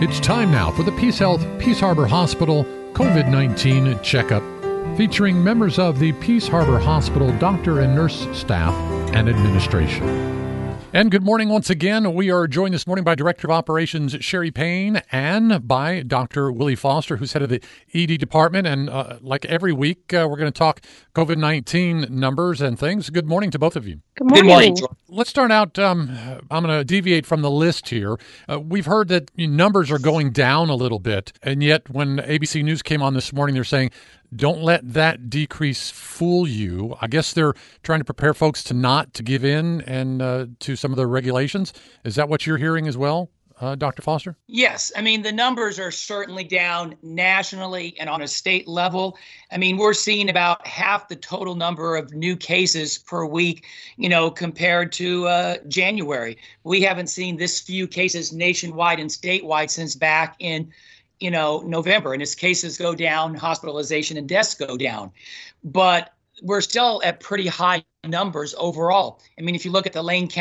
It's time now for the Peace Health Peace Harbor Hospital COVID-19 checkup, featuring members of the Peace Harbor Hospital doctor and nurse staff and administration. And good morning once again. We are joined this morning by Director of Operations Sherry Payne and by Dr. Willie Foster, who's head of the ED department. And like every week, we're going to talk COVID-19 numbers and things. Good morning to both of you. Good morning. Good morning. Let's start out. I'm going to deviate from the list here. We've heard that numbers are going down a little bit. And yet when ABC News came on this morning, they're saying, don't let that decrease fool you. I guess they're trying to prepare folks to give in and to some of the regulations. Is that what you're hearing as well, Dr. Foster? Yes. I mean, the numbers are certainly down nationally and on a state level. I mean, we're seeing about half the total number of new cases per week, compared to January. We haven't seen this few cases nationwide and statewide since back in November, and as cases go down, hospitalization and deaths go down. But we're still at pretty high numbers overall. I mean, if you look at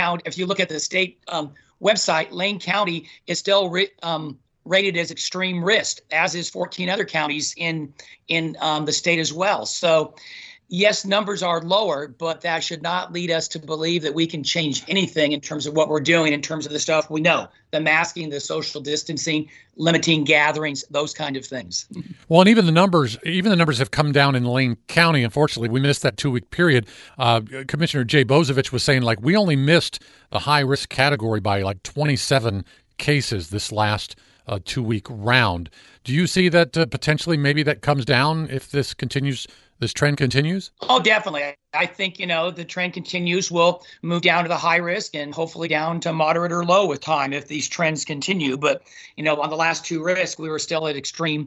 the state website, Lane County is still rated as extreme risk, as is 14 other counties in the state as well. So yes, numbers are lower, but that should not lead us to believe that we can change anything in terms of what we're doing, in terms of the stuff we know, the masking, the social distancing, limiting gatherings, those kind of things. Well, and even the numbers have come down in Lane County. Unfortunately, we missed that 2-week period. Commissioner Jay Bozovich was saying, we only missed the high-risk category by 27 cases this last 2-week round. Do you see that potentially maybe that comes down if this trend continues? Oh, definitely. I think, the trend continues. We'll move down to the high risk and hopefully down to moderate or low with time if these trends continue. But, on the last 2 risks, we were still at extreme,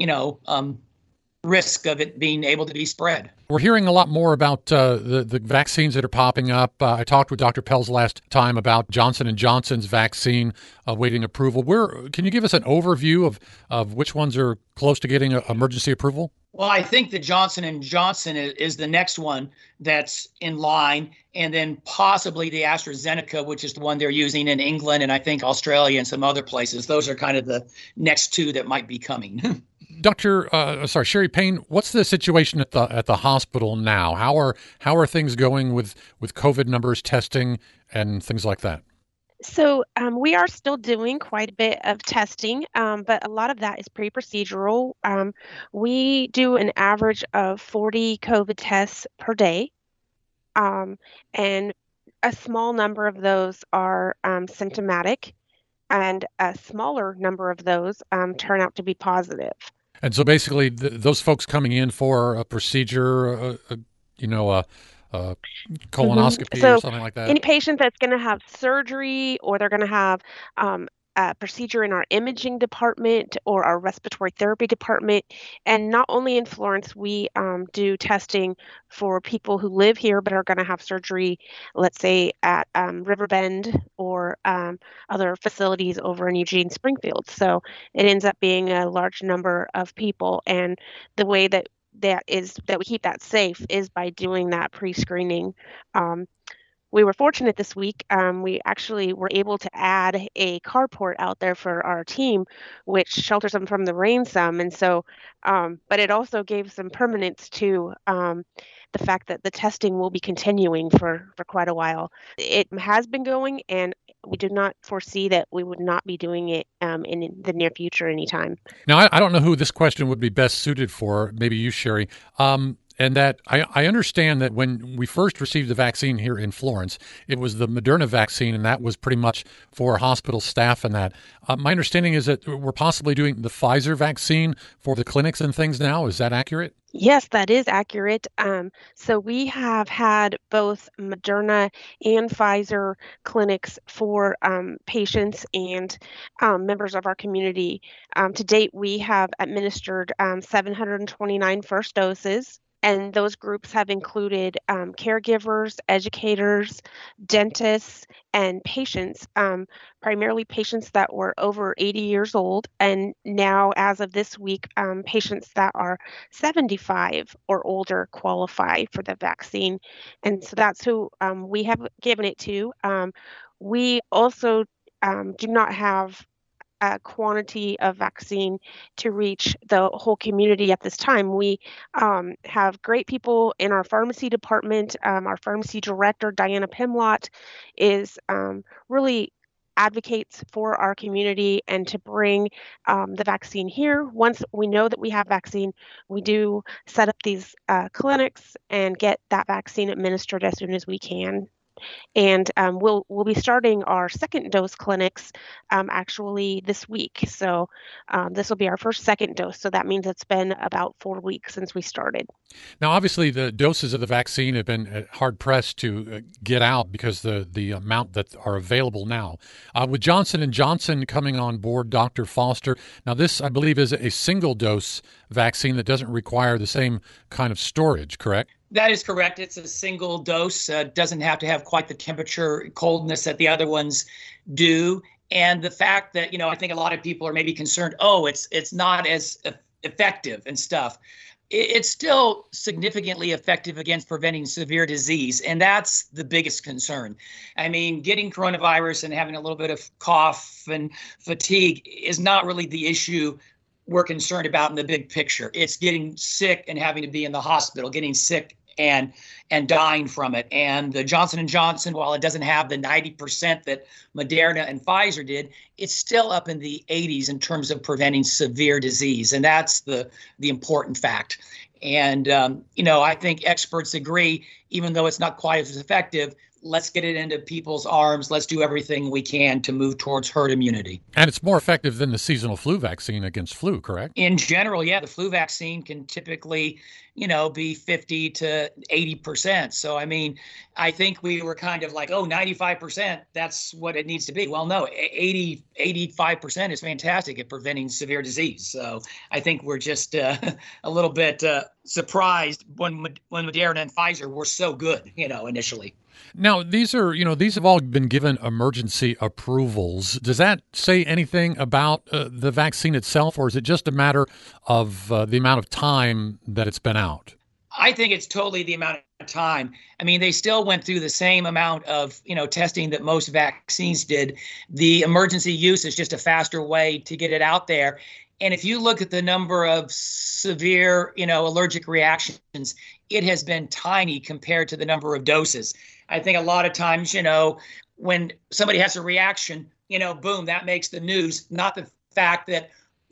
risk of it being able to be spread. We're hearing a lot more about the vaccines that are popping up. I talked with Dr. Pelz last time about Johnson & Johnson's vaccine awaiting approval. Can you give us an overview of which ones are close to getting emergency approval? Well, I think the Johnson & Johnson is the next one that's in line, and then possibly the AstraZeneca, which is the one they're using in England and I think Australia and some other places. Those are kind of the next two that might be coming. Sherry Payne, what's the situation at the hospital now? How are things going with COVID numbers, testing, and things like that? So we are still doing quite a bit of testing, but a lot of that is pre-procedural. We do an average of 40 COVID tests per day, and a small number of those are symptomatic, and a smaller number of those turn out to be positive. And so basically, those folks coming in for a procedure, colonoscopy or something like that. Any patient that's going to have surgery, or they're going to have a procedure in our imaging department or our respiratory therapy department. And not only in Florence, we do testing for people who live here but are going to have surgery, let's say at Riverbend or other facilities over in Eugene, Springfield. So it ends up being a large number of people. And the way that we keep that safe is by doing that pre-screening. We were fortunate this week. We actually were able to add a carport out there for our team, which shelters them from the rain some. And so, but it also gave some permanence to the fact that the testing will be continuing for quite a while. It has been going, and we do not foresee that we would not be doing it in the near future anytime. Now, I don't know who this question would be best suited for. Maybe you, Sherry. And that I understand that when we first received the vaccine here in Florence, it was the Moderna vaccine, and that was pretty much for hospital staff and that. My understanding is that we're possibly doing the Pfizer vaccine for the clinics and things now. Is that accurate? Yes, that is accurate. So we have had both Moderna and Pfizer clinics for patients and members of our community. To date, we have administered 729 first doses. And those groups have included caregivers, educators, dentists, and patients, primarily patients that were over 80 years old. And now, as of this week, patients that are 75 or older qualify for the vaccine. And so that's who we have given it to. We also do not have quantity of vaccine to reach the whole community at this time. We have great people in our pharmacy department. Our pharmacy director, Diana Pimlott, is really advocates for our community and to bring the vaccine here. Once we know that we have vaccine, we do set up these clinics and get that vaccine administered as soon as we can. And we'll be starting our second dose clinics actually this week. So this will be our first second dose. So that means it's been about 4 weeks since we started. Now, obviously, the doses of the vaccine have been hard pressed to get out because the amount that are available now. With Johnson & Johnson coming on board, Dr. Foster, now this, I believe, is a single dose vaccine that doesn't require the same kind of storage, correct? That is correct. It's a single dose. Doesn't have to have quite the temperature coldness that the other ones do. And the fact that, I think a lot of people are maybe concerned, it's not as effective and stuff. It's still significantly effective against preventing severe disease. And that's the biggest concern. I mean, getting coronavirus and having a little bit of cough and fatigue is not really the issue we're concerned about in the big picture. It's getting sick and having to be in the hospital, getting sick and dying from it. And the Johnson & Johnson, while it doesn't have the 90% that Moderna and Pfizer did, it's still up in the 80s in terms of preventing severe disease. And that's the important fact. And, I think experts agree, even though it's not quite as effective, let's get it into people's arms. Let's do everything we can to move towards herd immunity. And it's more effective than the seasonal flu vaccine against flu, correct? In general, yeah, the flu vaccine can typically, be 50 to 80%. So, I mean, I think we were kind of like, 95%, that's what it needs to be. Well, no, 85% is fantastic at preventing severe disease. So I think we're just a little bit surprised when Moderna and Pfizer were so good, initially. Now, these have all been given emergency approvals. Does that say anything about the vaccine itself, or is it just a matter of the amount of time that it's been out? I think it's totally the amount of time. I mean, they still went through the same amount of, testing that most vaccines did. The emergency use is just a faster way to get it out there. And if you look at the number of severe, allergic reactions, it has been tiny compared to the number of doses. I think a lot of times, when somebody has a reaction, boom, that makes the news, not the fact that,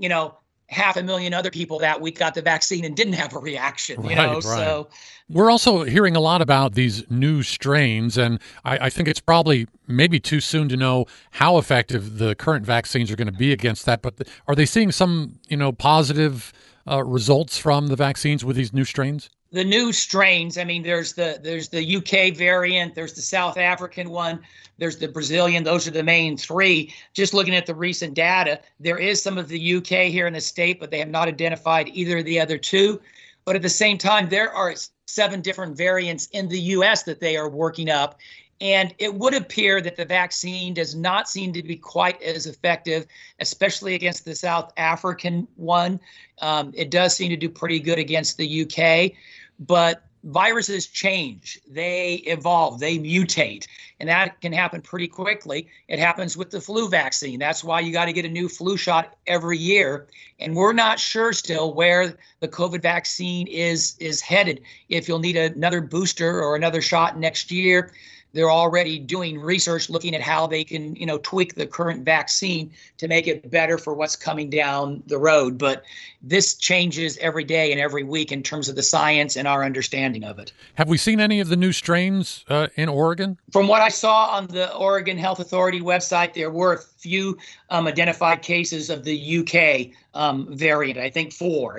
500,000 other people that week got the vaccine and didn't have a reaction, Right. So we're also hearing a lot about these new strains, and I think it's probably maybe too soon to know how effective the current vaccines are going to be against that. But are they seeing some, positive results from the vaccines with these new strains? The new strains, I mean, there's the UK variant, there's the South African one, there's the Brazilian. Those are the main three. Just looking at the recent data, there is some of the UK here in the state, but they have not identified either of the other two. But at the same time, there are 7 different variants in the US that they are working up. And it would appear that the vaccine does not seem to be quite as effective, especially against the South African one. It does seem to do pretty good against the UK, but viruses change, they evolve, they mutate, and that can happen pretty quickly. It happens with the flu vaccine. That's why you got to get a new flu shot every year. And we're not sure still where the COVID vaccine is headed. If you'll need another booster or another shot next year. They're already doing research looking at how they can, tweak the current vaccine to make it better for what's coming down the road. But this changes every day and every week in terms of the science and our understanding of it. Have we seen any of the new strains in Oregon? From what I saw on the Oregon Health Authority website, there were a few identified cases of the UK variant. I think 4,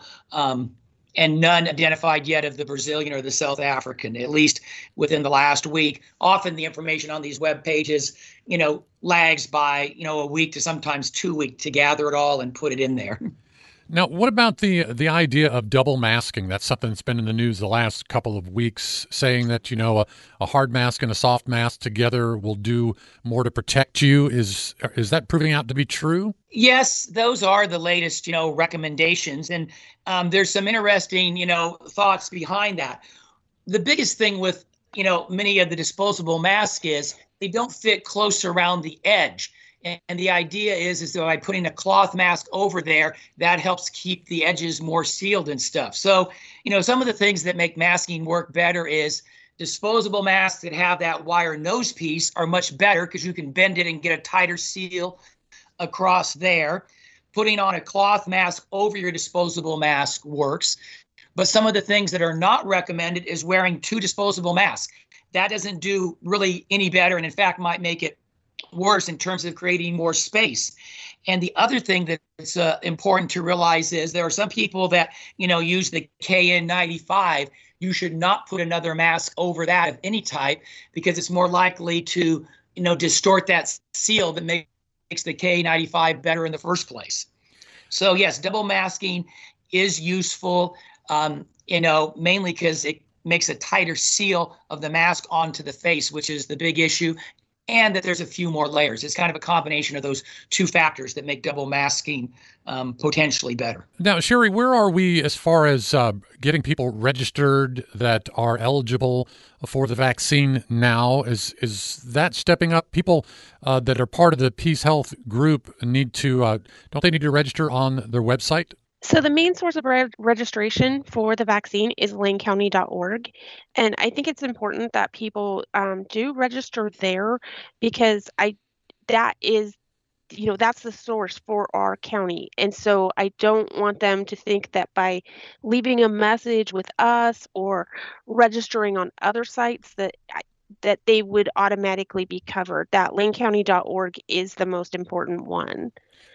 and none identified yet of the Brazilian or the South African, at least within the last week. Often the information on these web pages, lags by, a week to sometimes 2 weeks to gather it all and put it in there. Now, what about the idea of double masking? That's something that's been in the news the last couple of weeks, saying that, a hard mask and a soft mask together will do more to protect you. Is that proving out to be true? Yes, those are the latest, recommendations. And there's some interesting, thoughts behind that. The biggest thing with, many of the disposable masks is they don't fit close around the edge. And the idea is that by putting a cloth mask over there, that helps keep the edges more sealed and stuff. So, some of the things that make masking work better is disposable masks that have that wire nose piece are much better because you can bend it and get a tighter seal across there. Putting on a cloth mask over your disposable mask works. But some of the things that are not recommended is wearing two disposable masks. That doesn't do really any better, and in fact might make it worse in terms of creating more space. And the other thing that's important to realize is there are some people that, use the KN95. You should not put another mask over that of any type because it's more likely to, distort that seal that makes the K95 better in the first place. So yes, double masking is useful, mainly because it makes a tighter seal of the mask onto the face, which is the big issue, and that there's a few more layers. It's kind of a combination of those two factors that make double masking potentially better. Now, Sherry, where are we as far as getting people registered that are eligible for the vaccine now? Is that stepping up? People that are part of the Peace Health group need to, don't they need to register on their website? So the main source of registration for the vaccine is lanecounty.org. And I think it's important that people do register there because that is, that's the source for our county. And so I don't want them to think that by leaving a message with us or registering on other sites that they would automatically be covered. That lanecounty.org is the most important one.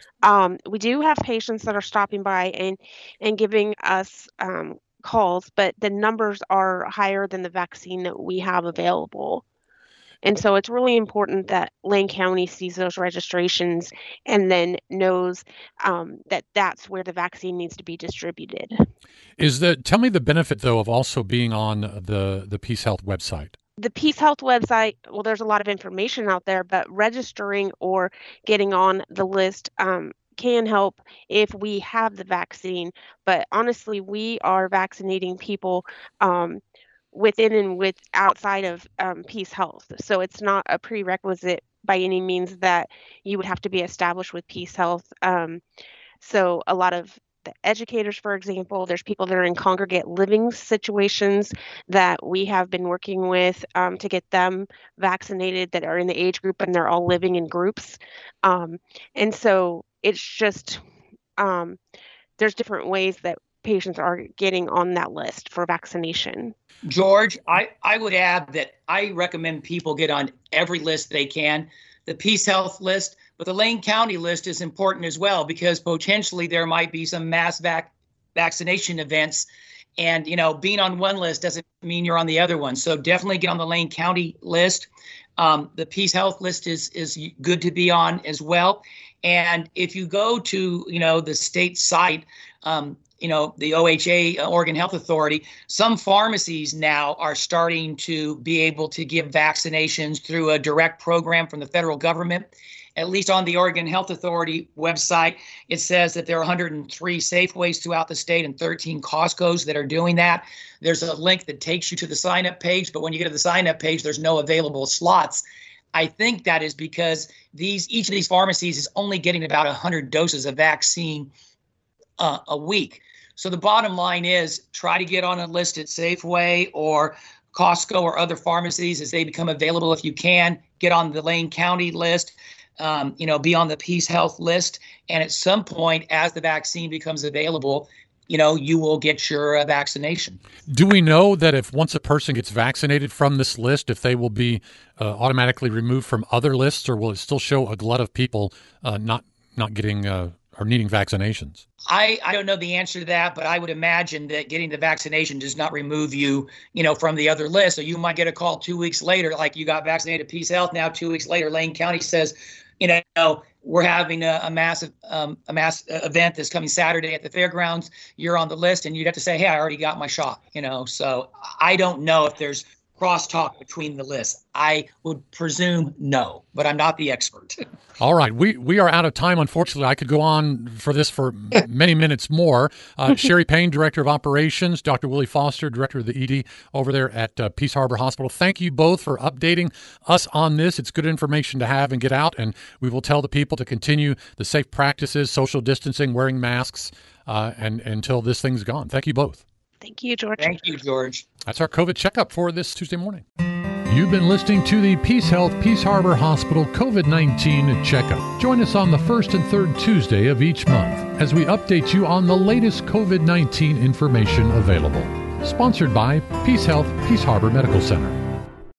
We do have patients that are stopping by and giving us calls, but the numbers are higher than the vaccine that we have available. And so it's really important that Lane County sees those registrations and then knows that that's where the vaccine needs to be distributed. Tell me the benefit, though, of also being on the Peace Health website. The Peace Health website, well, there's a lot of information out there, but registering or getting on the list can help if we have the vaccine. But honestly, we are vaccinating people within and outside of Peace Health. So it's not a prerequisite by any means that you would have to be established with Peace Health. So a lot of the educators, for example, there's people that are in congregate living situations that we have been working with to get them vaccinated that are in the age group and they're all living in groups. And so it's just, there's different ways that patients are getting on that list for vaccination. George, I would add that I recommend people get on every list they can. The Peace Health list, but the Lane County list is important as well because potentially there might be some mass vaccination events. And, being on one list doesn't mean you're on the other one. So definitely get on the Lane County list. The Peace Health list is good to be on as well. And if you go to, the state site, the OHA, Oregon Health Authority, some pharmacies now are starting to be able to give vaccinations through a direct program from the federal government. At least on the Oregon Health Authority website, it says that there are 103 Safeways throughout the state and 13 Costco's that are doing that. There's a link that takes you to the sign-up page, but when you get to the sign-up page, there's no available slots. I think that is because each of these pharmacies is only getting about 100 doses of vaccine a week. So the bottom line is try to get on a list at Safeway or Costco or other pharmacies as they become available. If you can, get on the Lane County list, be on the Peace Health list. And at some point, as the vaccine becomes available, you will get your vaccination. Do we know that if once a person gets vaccinated from this list, if they will be automatically removed from other lists, or will it still show a glut of people not getting or needing vaccinations? I don't know the answer to that, but I would imagine that getting the vaccination does not remove you, from the other list. So you might get a call 2 weeks later, like you got vaccinated at Peace Health. Now 2 weeks later, Lane County says, we're having a mass event this coming Saturday at the fairgrounds. You're on the list, and you'd have to say, hey, I already got my shot. So I don't know if there's crosstalk between the lists? I would presume no, but I'm not the expert. All right. We are out of time, unfortunately. I could go on for this for many minutes more. Sherry Payne, Director of Operations, Dr. Willie Foster, Director of the ED over there at Peace Harbor Hospital. Thank you both for updating us on this. It's good information to have and get out, and we will tell the people to continue the safe practices, social distancing, wearing masks, and until this thing's gone. Thank you both. Thank you, George. Thank you, George. That's our COVID checkup for this Tuesday morning. You've been listening to the Peace Health Peace Harbor Hospital COVID-19 checkup. Join us on the first and third Tuesday of each month as we update you on the latest COVID-19 information available. Sponsored by Peace Health Peace Harbor Medical Center.